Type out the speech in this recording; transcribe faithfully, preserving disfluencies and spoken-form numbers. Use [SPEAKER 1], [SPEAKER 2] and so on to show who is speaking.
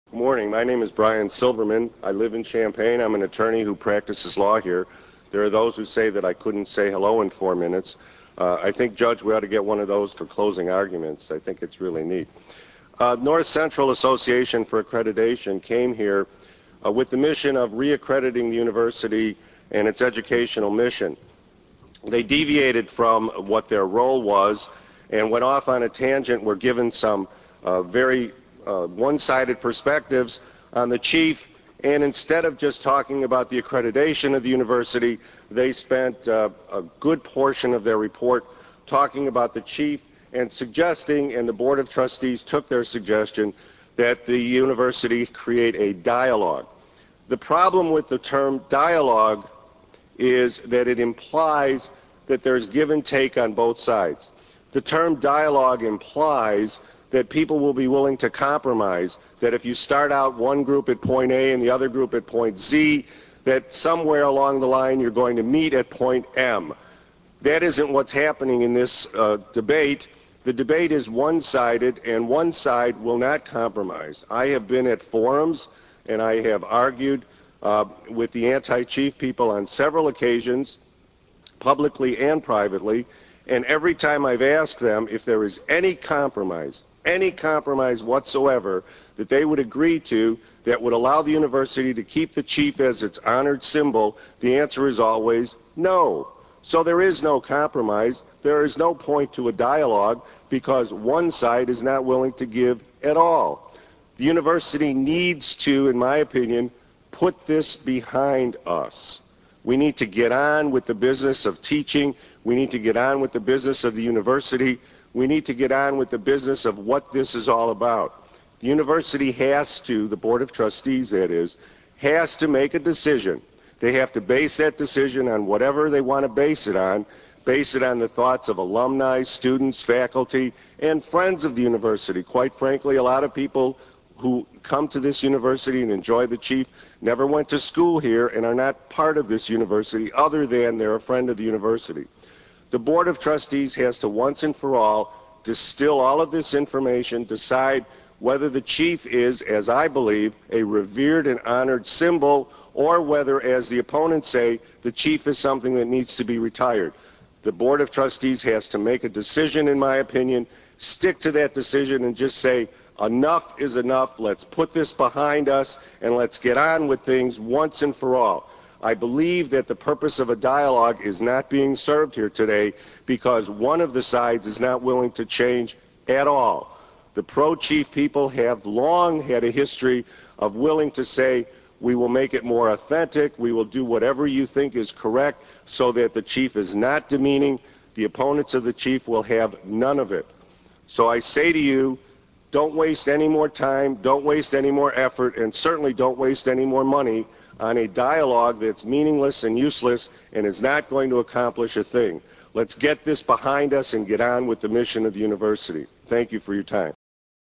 [SPEAKER 1] Good morning. My name is Brian Silverman. I live in Champaign. I'm an attorney who practices law here. There are those who say that I couldn't say hello in four minutes. Uh, I think, Judge, we ought to get one of those for closing arguments. I think it's really neat. Uh, North Central Association for Accreditation came here uh, with the mission of reaccrediting the university and its educational mission. They deviated from what their role was and went off on a tangent. Were given some uh, very uh, one-sided perspectives on the chief, and instead of just talking about the accreditation of the university, they spent uh, a good portion of their report talking about the chief and suggesting, and the Board of Trustees took their suggestion, that the university create a dialogue. The problem with the term dialogue is that it implies that there's give and take on both sides. The term dialogue implies that people will be willing to compromise, that if you start out one group at point A and the other group at point Z, that somewhere along the line you're going to meet at point M. That isn't what's happening in this uh, debate. The debate is one-sided, and one side will not compromise. I have been at forums and I have argued uh, with the anti-chief people on several occasions, publicly and privately, and every time I've asked them if there is any compromise, any compromise whatsoever that they would agree to that would allow the university to keep the chief as its honored symbol, the answer is always no. So there is no compromise. There is no point to a dialogue because one side is not willing to give at all. The university needs to, in my opinion, put this behind us. We need to get on with the business of teaching. We need to get on with the business of the university. We need to get on with the business of what this is all about. The university has to, the Board of Trustees that is, has to make a decision. They have to base that decision on whatever they want to base it on, base it on the thoughts of alumni, students, faculty, and friends of the university. Quite frankly, a lot of people who come to this university and enjoy the chief never went to school here and are not part of this university other than they're a friend of the university. The Board of Trustees has to once and for all distill all of this information, decide whether the chief is, as I believe, a revered and honored symbol, or whether, as the opponents say, the chief is something that needs to be retired. The Board of Trustees has to make a decision, in my opinion, stick to that decision and just say, enough is enough, let's put this behind us, and let's get on with things once and for all. I believe that the purpose of a dialogue is not being served here today because one of the sides is not willing to change at all. The pro-chief people have long had a history of willing to say, we will make it more authentic, we will do whatever you think is correct so that the chief is not demeaning. The opponents of the chief will have none of it. So I say to you, don't waste any more time, don't waste any more effort, and certainly don't waste any more money on a dialogue that's meaningless and useless and is not going to accomplish a thing. Let's get this behind us and get on with the mission of the university. Thank you for your time.